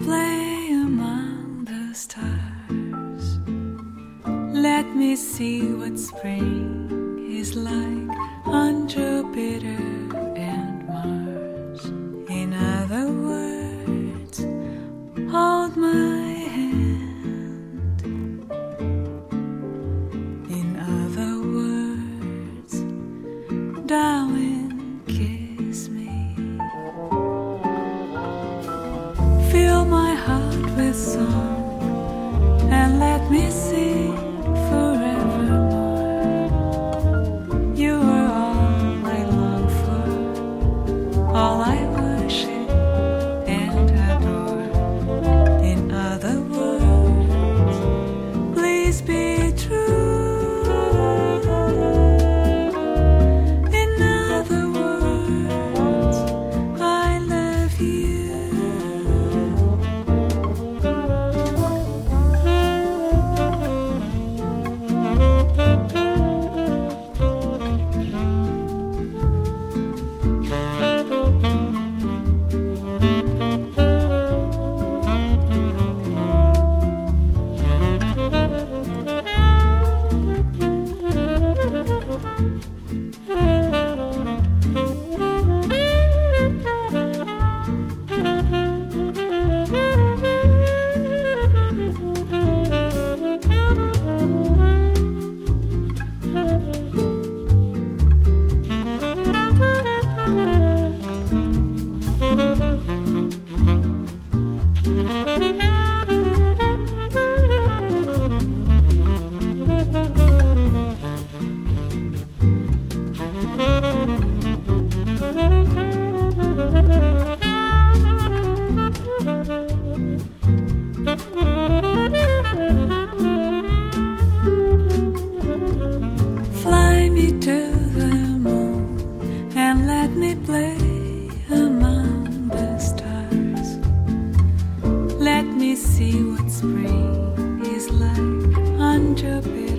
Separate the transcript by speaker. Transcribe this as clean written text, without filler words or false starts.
Speaker 1: play among the stars. Let me see what spring is like on Jupiter and Mars. In other words, hold my hand. In other words, darling, kiss me. Fill my heart with song and let me sing forevermore. You are all I long for, all I worship and adore. In other words, please be true. In other words, I love you. Fly me to the moon and let me play among the stars. Let me see what spring is like on Jupiter